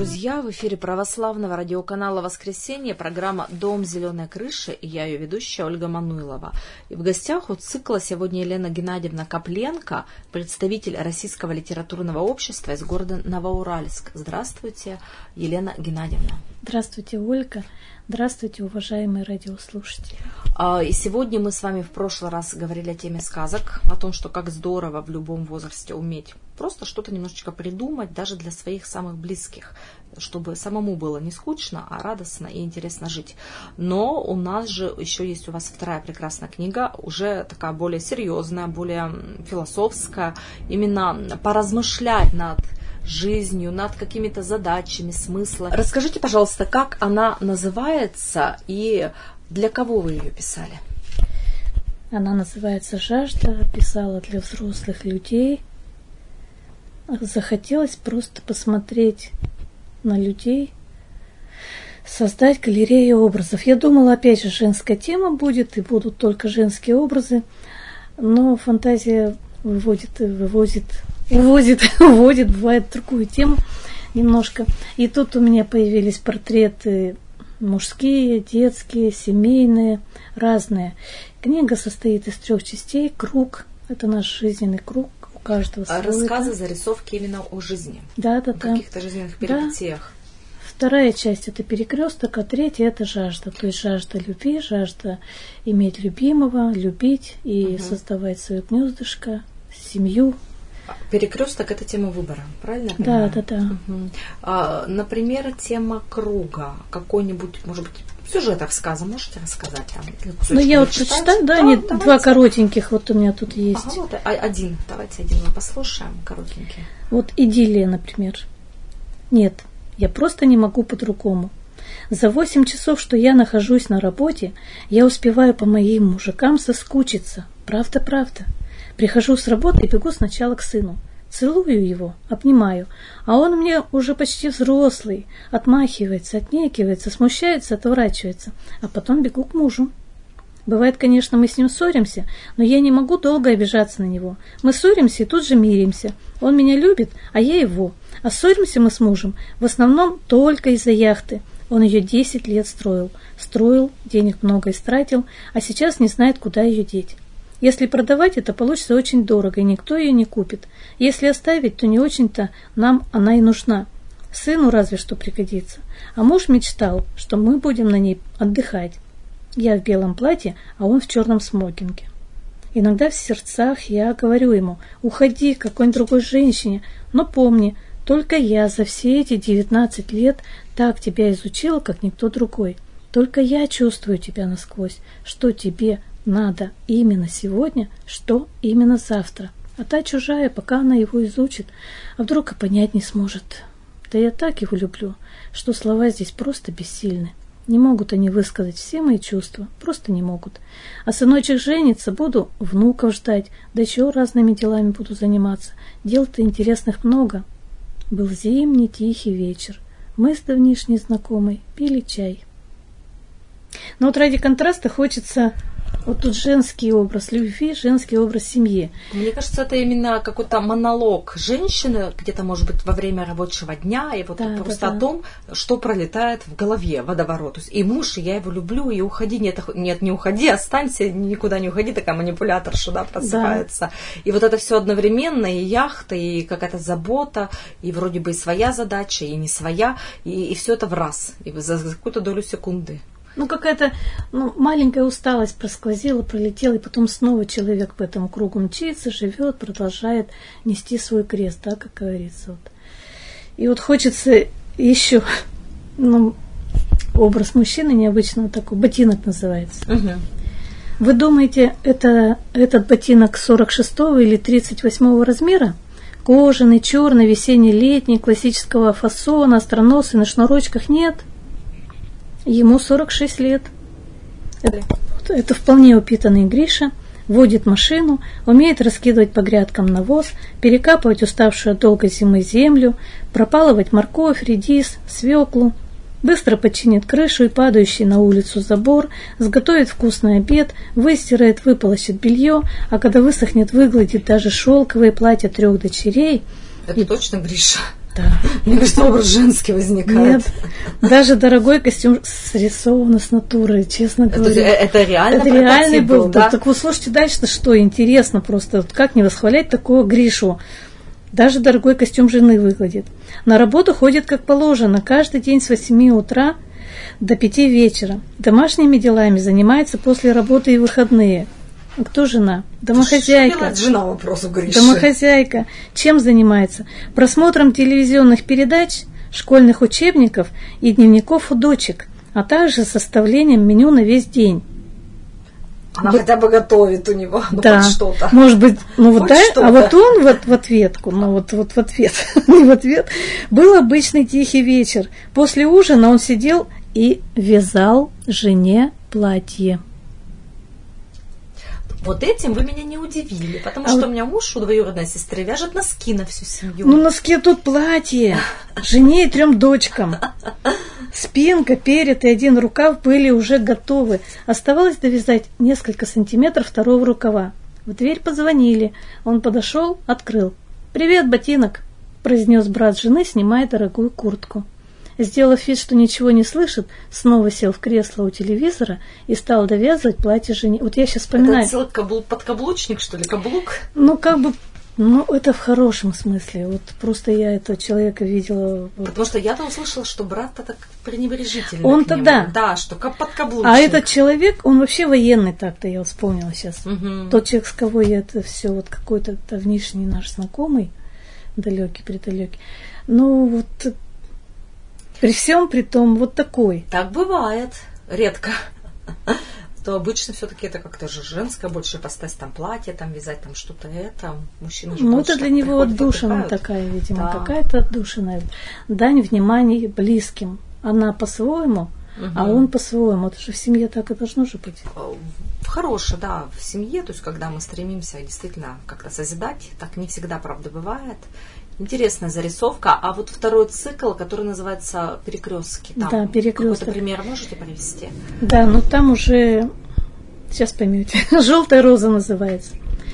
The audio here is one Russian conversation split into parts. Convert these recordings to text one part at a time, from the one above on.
друзья! В эфире православного радиоканала «Воскресенье» программа «Дом зеленой крыши» и я, ее ведущая Ольга Мануйлова. И в гостях у цикла сегодня Елена Геннадьевна Копленко, представитель Российского литературного общества из города Новоуральск. Здравствуйте, Елена Геннадьевна. Здравствуйте, Ольга. Здравствуйте, уважаемые радиослушатели. И сегодня мы с вами в прошлый раз говорили о теме сказок, о том, что как здорово в любом возрасте уметь просто что-то немножечко придумать, даже для своих самых близких, чтобы самому было не скучно, а радостно и интересно жить. Но у нас же еще есть у вас вторая прекрасная книга, уже такая более серьезная, более философская, именно поразмышлять над жизнью, над какими-то задачами, смыслами. Расскажите, пожалуйста, как она называется и для кого вы ее писали? Она называется «Жажда», писала для взрослых людей. Захотелось просто посмотреть на людей, создать галерею образов. Я думала, опять же, женская тема будет, и будут только женские образы, но фантазия уводит, бывает, в другую тему немножко. И тут у меня появились портреты мужские, детские, семейные, разные. Книга состоит из 3 частей. Круг – это наш жизненный круг, у каждого свой. Рассказы, зарисовки именно о жизни. Да. О каких-то жизненных перипетиях. Да. 2 часть – это перекресток, а 3 – это жажда. То есть жажда любви, жажда иметь любимого, любить и создавать свое гнездышко, семью. Перекресток – это тема выбора, правильно? Да. Угу. Например, тема круга. Какой-нибудь, может быть, сюжет рассказа можете рассказать? Ну, я вот прочитаю, нет, 2 коротеньких вот у меня тут есть. Ага, вот один. Давайте один мы послушаем, коротенький. Вот идиллия, например. Нет, я просто не могу по-другому. За 8 часов, что я нахожусь на работе, я успеваю по моим мужикам соскучиться. Правда. Прихожу с работы и бегу сначала к сыну. Целую его, обнимаю, а он мне уже почти взрослый, отмахивается, отнекивается, смущается, отворачивается, а потом бегу к мужу. Бывает, конечно, мы с ним ссоримся, но я не могу долго обижаться на него. Мы ссоримся и тут же миримся. Он меня любит, а я его. А ссоримся мы с мужем в основном только из-за яхты. Он ее 10 лет строил, денег много истратил, а сейчас не знает, куда ее деть. Если продавать, это получится очень дорого, и никто ее не купит. Если оставить, то не очень-то нам она и нужна. Сыну разве что пригодится. А муж мечтал, что мы будем на ней отдыхать. Я в белом платье, а он в черном смокинге. Иногда в сердцах я говорю ему: уходи к какой-нибудь другой женщине, но помни, только я за все эти 19 лет так тебя изучила, как никто другой. Только я чувствую тебя насквозь, что тебе надо именно сегодня, что именно завтра. А та чужая, пока она его изучит, а вдруг и понять не сможет. Да я так его люблю, что слова здесь просто бессильны. Не могут они высказать все мои чувства, просто не могут. А сыночек женится, буду внуков ждать, да еще разными делами буду заниматься. Дел-то интересных много. Был зимний тихий вечер. Мы с давнишней знакомой пили чай. Но вот ради контраста хочется вот тут женский образ любви, женский образ семьи. Мне кажется, это именно какой-то монолог женщины, где-то, может быть, во время рабочего дня, и вот просто о том, что пролетает в голове, водоворот. То есть и муж, и я его люблю, и уходи. Нет, не уходи, останься, никуда не уходи, такая манипуляторша, просыпается. Да. И вот это все одновременно, и яхта, и какая-то забота, и вроде бы и своя задача, и не своя, и все это в раз, и за какую-то долю секунды. Какая-то маленькая усталость просквозила, пролетела, и потом снова человек по этому кругу мчится, живет, продолжает нести свой крест, как говорится. Вот. И вот хочется еще, образ мужчины необычного такой, ботинок называется. Угу. Вы думаете, этот ботинок 46 или 38 размера? Кожаный, черный, весенний-летний, классического фасона, остроносый, на шнурочках? Нет. Ему 46 лет. Это вполне упитанный Гриша. Водит машину, умеет раскидывать по грядкам навоз, перекапывать уставшую от долгой зимы землю, пропалывать морковь, редис, свеклу. Быстро починит крышу и падающий на улицу забор, сготовит вкусный обед, выстирает, выполощет белье, а когда высохнет, выгладит даже шелковые платья 3 дочерей. Это точно Гриша? Да. Мне кажется, образ женский возникает. Нет, даже дорогой костюм срисован с натуры, честно говоря. Это реально это реальный был, да? Так вот, слушайте дальше, что интересно просто, вот как не восхвалять такого Гришу. Даже дорогой костюм жены выглядит. На работу ходит как положено, каждый день с 8 утра до 5 вечера. Домашними делами занимается после работы и выходные. А кто жена? Домохозяйка. Жена вопросу Гриши. Домохозяйка. Чем занимается? Просмотром телевизионных передач, школьных учебников и дневников у дочек, а также составлением меню на весь день. Она хотя бы готовит у него, да, хоть что-то. Может быть, хоть да, что-то. А вот он в ответку, в ответ, не в ответ, был обычный тихий вечер. После ужина он сидел и вязал жене платье. Вот этим вы меня не удивили, потому что у меня муж у двоюродной сестры вяжет носки на всю семью. Ну, носки тут платье, жене и 3 дочкам. Спинка, перед и 1 рукав были уже готовы. Оставалось довязать несколько сантиметров 2-го рукава. В дверь позвонили. Он подошел, открыл. «Привет, ботинок», – произнес брат жены, снимая дорогую куртку. Сделав вид, что ничего не слышит, снова сел в кресло у телевизора и стал довязывать платье жене. Вот я сейчас вспоминаю. Это целый подкаблучник, что ли, каблук? Это в хорошем смысле. Вот просто я этого человека видела. Потому что я-то услышала, что брат-то так пренебрежительно. Он-то да. Да, что подкаблучник. А этот человек, он вообще военный так-то, я вспомнила сейчас. Угу. Тот человек, с кого я это все, вот какой-то давнишний наш знакомый, далекий-предалекий. При всем при том, вот такой. Так бывает. Редко. То обычно все-таки это как-то же женское больше поставить там платье, там вязать там что-то это. Мужчина же это для него отдушина такая, видимо, да. Какая-то отдушина. Дань внимания близким. Она по-своему, а он по-своему. Это же в семье так и должно же быть. Хорошее, да, в семье, то есть когда мы стремимся действительно как-то созидать, так не всегда, правда, бывает. Интересная зарисовка. А вот 2-й цикл, который называется «Перекрестки». Там да, «Перекресток». Какой-то пример можете привести? Да, там уже, сейчас поймете, «Желтая роза» называется.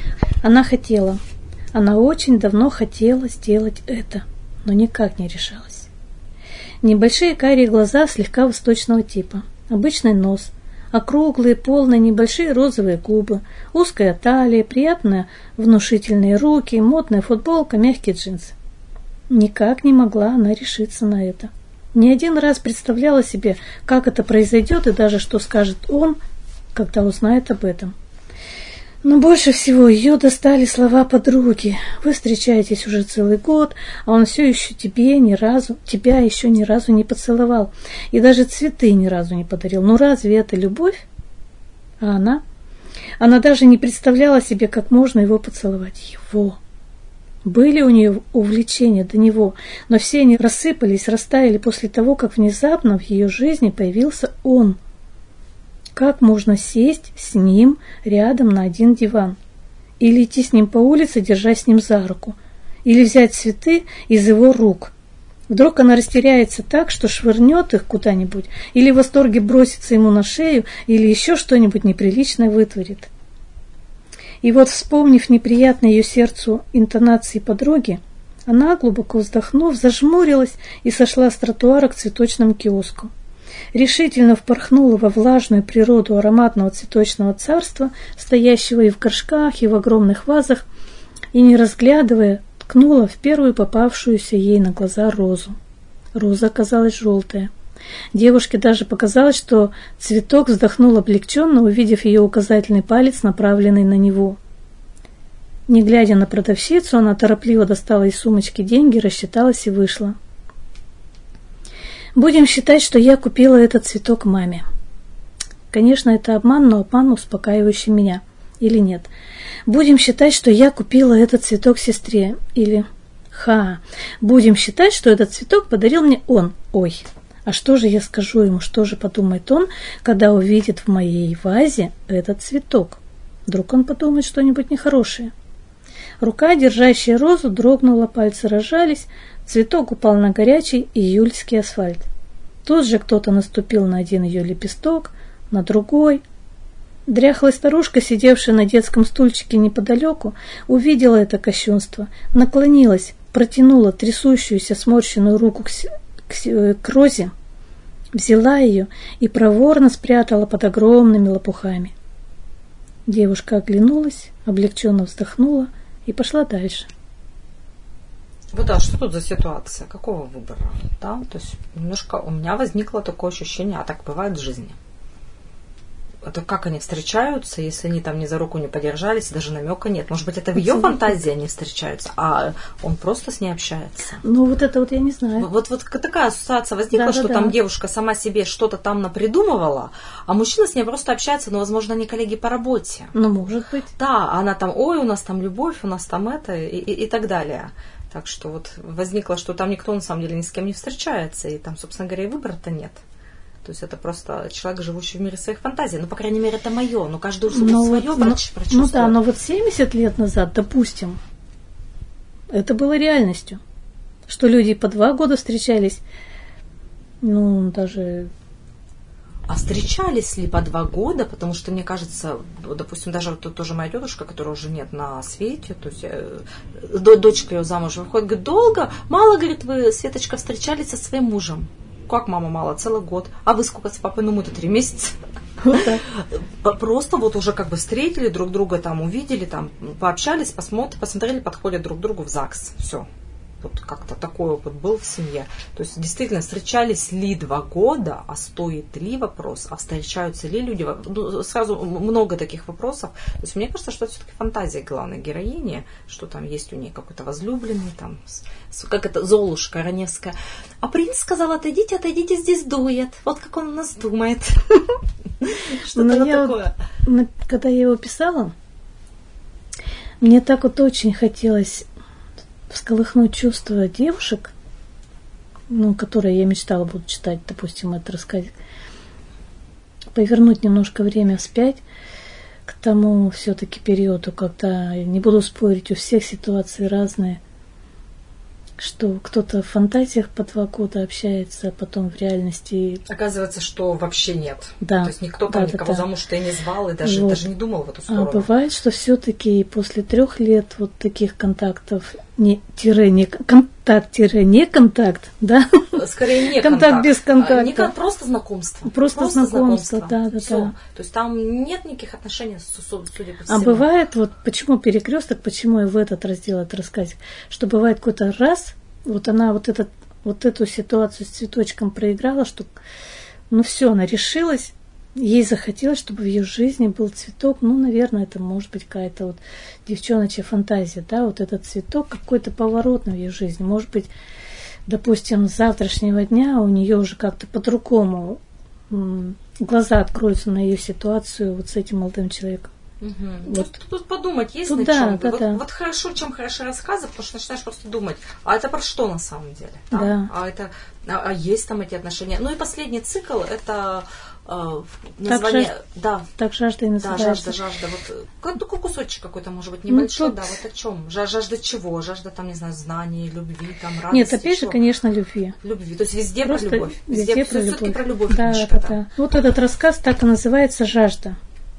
Она очень давно хотела сделать это, но никак не решалась. Небольшие карие глаза слегка восточного типа, обычный нос, округлые, полные, небольшие розовые губы, узкая талия, приятные внушительные руки, модная футболка, мягкие джинсы. Никак не могла она решиться на это. Не один раз представляла себе, как это произойдет и даже что скажет он, когда узнает об этом. Но больше всего ее достали слова подруги. Вы встречаетесь уже целый год, а он все еще тебя еще ни разу не поцеловал. И даже цветы ни разу не подарил. Ну разве это любовь? А она даже не представляла себе, как можно его поцеловать. Его. Были у нее увлечения до него, но все они рассыпались, растаяли после того, как внезапно в ее жизни появился он. Как можно сесть с ним рядом на один диван? Или идти с ним по улице, держась с ним за руку? Или взять цветы из его рук? Вдруг она растеряется так, что швырнет их куда-нибудь, или в восторге бросится ему на шею, или еще что-нибудь неприличное вытворит. И вот, вспомнив неприятные ее сердцу интонации подруги, она, глубоко вздохнув, зажмурилась и сошла с тротуара к цветочному киоску. Решительно впорхнула во влажную природу ароматного цветочного царства, стоящего и в горшках, и в огромных вазах, и, не разглядывая, ткнула в первую попавшуюся ей на глаза розу. Роза оказалась желтая. Девушке даже показалось, что цветок вздохнул облегченно, увидев ее указательный палец, направленный на него. Не глядя на продавщицу, она торопливо достала из сумочки деньги, рассчиталась и вышла. Будем считать, что я купила этот цветок маме. Конечно, это обман, но обман, успокаивающий меня. Или нет? Будем считать, что я купила этот цветок сестре. Или... Будем считать, что этот цветок подарил мне он. Ой, а что же я скажу ему, что же подумает он, когда увидит в моей вазе этот цветок? Вдруг он подумает что-нибудь нехорошее. Рука, держащая розу, дрогнула, пальцы разжались, цветок упал на горячий июльский асфальт. Тут же кто-то наступил на один ее лепесток, на другой. Дряхлая старушка, сидевшая на детском стульчике неподалеку, увидела это кощунство, наклонилась протянула трясущуюся сморщенную руку к розе, взяла ее и проворно спрятала под огромными лопухами. Девушка оглянулась, облегченно вздохнула и пошла дальше. Вот, а что тут за ситуация? Какого выбора? Да? То есть немножко у меня возникло такое ощущение, а так бывает в жизни. Это как они встречаются, если они там ни за руку не подержались, даже намека нет. Может быть, это в ее фантазии они встречаются, а он просто с ней общается. Ну, вот это вот я не знаю. Вот такая ассоциация возникла, что там девушка сама себе что-то там напридумывала, а мужчина с ней просто общается, но, возможно, они коллеги по работе. Ну, может быть. Да, она там, ой, у нас там любовь, у нас там это и так далее. Так что вот возникло, что там никто на самом деле ни с кем не встречается, и там, собственно говоря, и выбора-то нет. То есть это просто человек, живущий в мире своих фантазий. Ну, по крайней мере, это мое. Но каждый свое прочувствует. Ну да, но вот 70 лет назад, допустим, это было реальностью. Что люди по 2 года встречались, ну, даже... А встречались ли по 2 года? Потому что, мне кажется, допустим, даже вот тоже моя тетушка, которая уже нет на свете, то есть дочка ее замуж выходит, говорит, долго? Мало, говорит, вы, Светочка, встречались со своим мужем. Как, мама, мало? Целый год. А вы сколько с папой? Ну, мы-то 3 месяца. Просто вот уже как бы встретили друг друга, там увидели, там пообщались, посмотрели, подходят друг к другу в ЗАГС. Все. Вот как-то такой опыт был в семье. То есть действительно встречались ли 2 года, а стоит ли вопрос, а встречаются ли люди? Ну, сразу много таких вопросов. То есть мне кажется, что это все-таки фантазия главной героини, что там есть у нее какой-то возлюбленный, там, как это, Золушка Раневская. А принц сказал, отойдите, здесь дует. Вот как он у нас думает. Что-то такое. Когда я его писала, мне так вот очень хотелось всколыхнуть чувства девушек, ну, которые я мечтала буду читать, допустим, этот рассказик, повернуть немножко время вспять к тому все-таки периоду, когда, не буду спорить, у всех ситуации разные, что кто-то в фантазиях по 2 года общается, а потом в реальности... Оказывается, что вообще нет. Да. То есть никто там никого замуж-то и не звал, и даже не думал в эту сторону. А бывает, что все-таки после 3 лет вот таких контактов, не контакт, да? Скорее не контакт без контакта. Просто знакомство. Просто знакомство, да. То есть там нет никаких отношений, судя по всему. А бывает, вот почему перекресток, почему я в этот раздел этот рассказик, что бывает какой-то раз, вот она вот эту ситуацию с цветочком проиграла, что ну все, она решилась, ей захотелось, чтобы в ее жизни был цветок, ну, наверное, это может быть какая-то вот девчоночья фантазия, да, вот этот цветок, какой-то поворот в ее жизни, может быть, допустим, с завтрашнего дня у нее уже как-то по-другому глаза откроются на ее ситуацию вот с этим молодым человеком. Угу. Вот. Тут подумать есть на чем. Вот хорошо, чем хороши рассказы, потому что начинаешь просто думать, а это про что на самом деле? Да. А есть там эти отношения. Ну и последний цикл это название. Так жажда и называется. Да, жажда. Вот такой кусочек какой-то, может быть, небольшой, да, вот о чем. Жажда чего? Жажда там, не знаю, знаний, любви, там, радости. Нет, опять же, конечно, любви. Любви. То есть везде просто про любовь. Везде про любовь. Все-таки про любовь. Да. Вот этот рассказ так и называется «Жажда».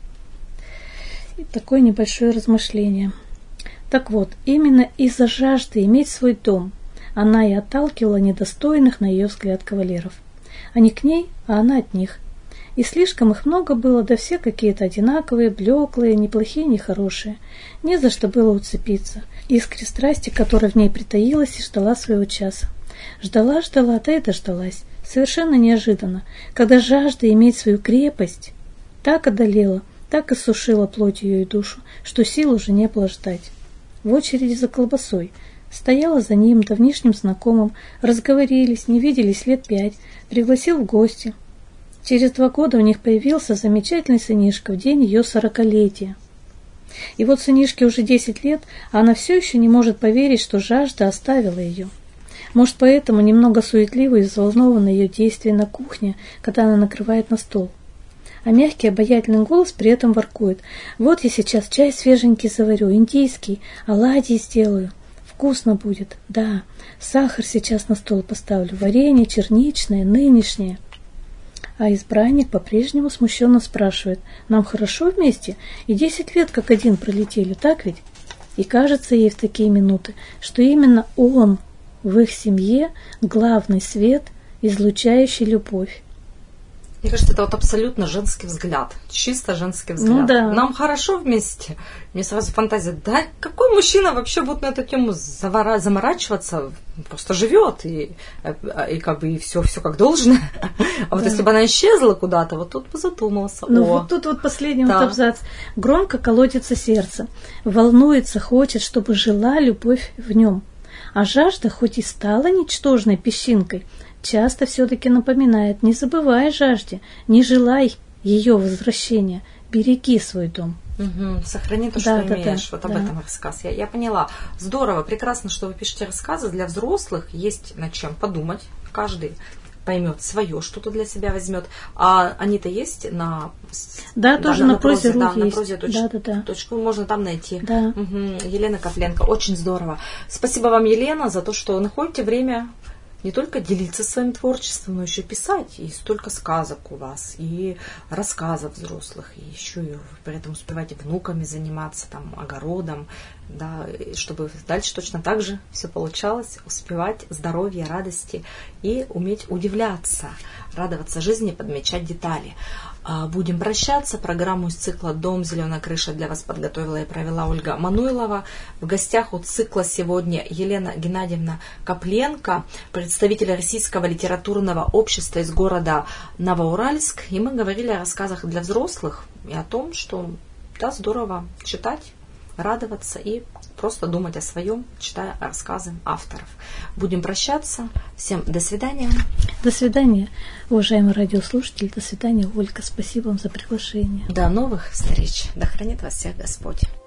И такое небольшое размышление. Так вот, именно из-за жажды иметь свой дом она и отталкивала недостойных, на ее взгляд, кавалеров. Они к ней, а она от них. И слишком их много было, да все какие-то одинаковые, блеклые, ни плохие, ни хорошие. Не за что было уцепиться. Искре страсти, которая в ней притаилась и ждала своего часа. Ждала, да и дождалась. Совершенно неожиданно, когда жажда иметь свою крепость так одолела, так иссушила плоть ее и душу, что сил уже не было ждать. В очереди за колбасой. Стояла за ним, давнишним знакомым, разговорились, не виделись лет 5, пригласил в гости. Через 2 года у них появился замечательный сынишка в день ее 40-летия. И вот сынишке уже 10 лет, а она все еще не может поверить, что жажда оставила ее. Может, поэтому немного суетливо и взволнованы ее действия на кухне, когда она накрывает на стол. А мягкий обаятельный голос при этом воркует. Вот я сейчас чай свеженький заварю, индийский, оладьи сделаю. Вкусно будет, да. Сахар сейчас на стол поставлю, варенье черничное, нынешнее. А избранник по-прежнему смущенно спрашивает. Нам хорошо вместе? И 10 лет как один пролетели, так ведь? И кажется ей в такие минуты, что именно он в их семье главный свет, излучающий любовь. Мне кажется, это вот абсолютно женский взгляд, чисто женский взгляд. Ну, да. Нам хорошо вместе. Мне сразу фантазия, да какой мужчина вообще будет на эту тему заморачиваться, просто живет и как бы и все как должно. А вот если бы она исчезла куда-то, вот тут бы задумался. Ну вот тут вот последний вот абзац. Громко колотится сердце, волнуется, хочет, чтобы жила любовь в нем. А жажда, хоть и стала ничтожной песчинкой, часто все-таки напоминает: не забывай о жажде, не желай ее возвращения, береги свой дом. Угу. Сохрани то, что имеешь. Вот об этом рассказ. Я поняла. Здорово, прекрасно, что вы пишете рассказы. Для взрослых есть над чем подумать. Каждый поймет свое, что-то для себя возьмет. А они-то есть на... Да, тоже на прозе есть. На прозе точку. Можно там найти. Да. Угу. Елена Копленко. Очень здорово. Спасибо вам, Елена, за то, что находите время не только делиться своим творчеством, но еще писать. И столько сказок у вас, и рассказов взрослых, и еще и при этом успеваете внуками заниматься, там, огородом, да, чтобы дальше точно так же все получалось, успевать здоровья, радости и уметь удивляться, радоваться жизни, подмечать детали. Будем прощаться. Программу из цикла «Дом. Зеленая крыша» для вас подготовила и провела Ольга Мануйлова. В гостях у цикла сегодня Елена Геннадьевна Копленко, представитель Российского литературного общества из города Новоуральск. И мы говорили о рассказах для взрослых и о том, что да, здорово читать, радоваться и просто думать о своем, читая рассказы авторов. Будем прощаться. Всем до свидания. До свидания, уважаемые радиослушатели. До свидания, Ольга. Спасибо вам за приглашение. До новых встреч. Да хранит вас всех Господь.